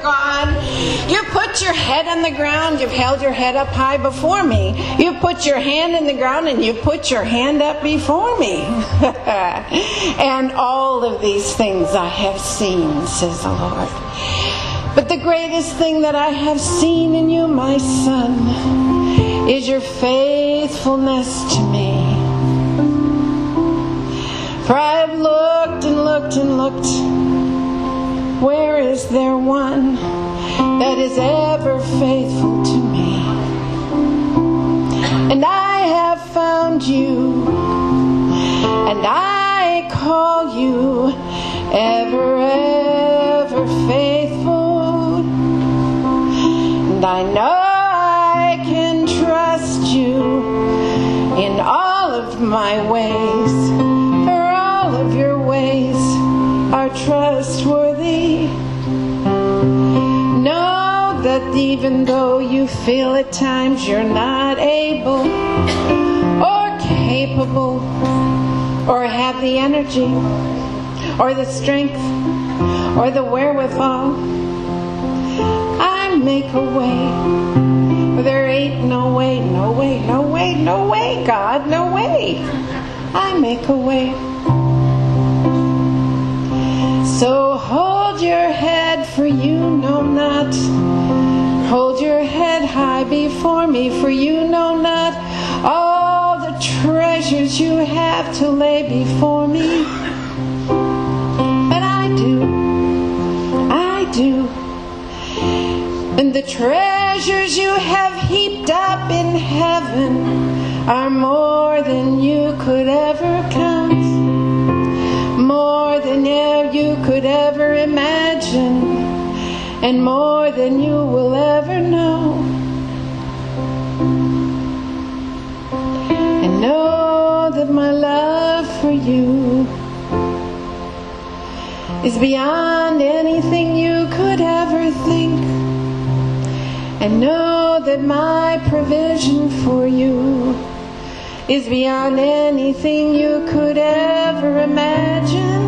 God. You put your head on the ground. You've held your head up high before me. You put your hand in the ground and you put your hand up before me. And all of these things I have seen, says the Lord. But the greatest thing that I have seen in you, my son, is your faithfulness to me. For I have looked and looked and looked. Where is there one that is ever faithful to me? And I have found you, and I call you ever, ever faithful. And I know I can trust you in all of my ways, for all of your ways are trustworthy. Know that even though you feel at times you're not able or capable or have the energy or the strength or the wherewithal, I make a way where there ain't no way, no way, no way, no way, God, no way. I make a way. So hold your head, for you know not. Hold your head high before me, for you know not all the treasures you have to lay before me. But I do. I do. And the treasures you have heaped up in heaven are more than you could ever count. More than you could ever imagine, and more than you will ever know. And know that my love for you is beyond anything you could ever think. And know that my provision for you is beyond anything you could ever imagine.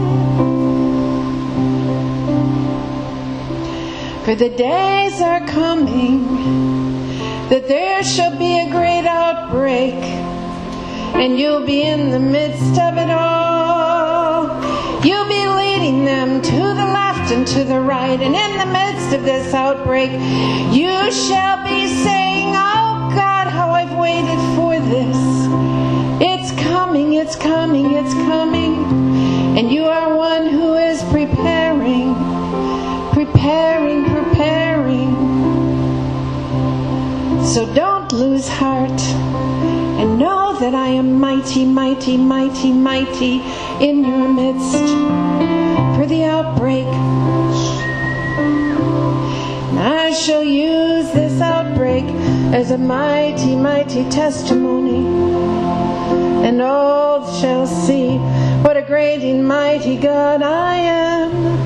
For the days are coming that there shall be a great outbreak, and you'll be in the midst of it all. You'll be leading them to the left and to the right, and in the midst of this outbreak, you shall be saying, "Oh God, how I've waited for this. It's coming, it's coming, it's coming." And you are one who is preparing. So don't lose heart, and know that I am mighty, mighty, mighty, mighty in your midst for the outbreak. And I shall use this outbreak as a mighty, mighty testimony, and all shall see what a great and mighty God I am.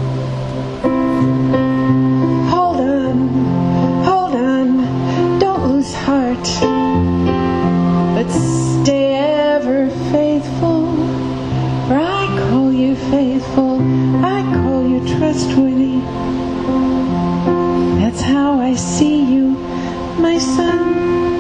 Heart, but stay ever faithful, for I call you faithful, I call you trustworthy. That's how I see you, my son.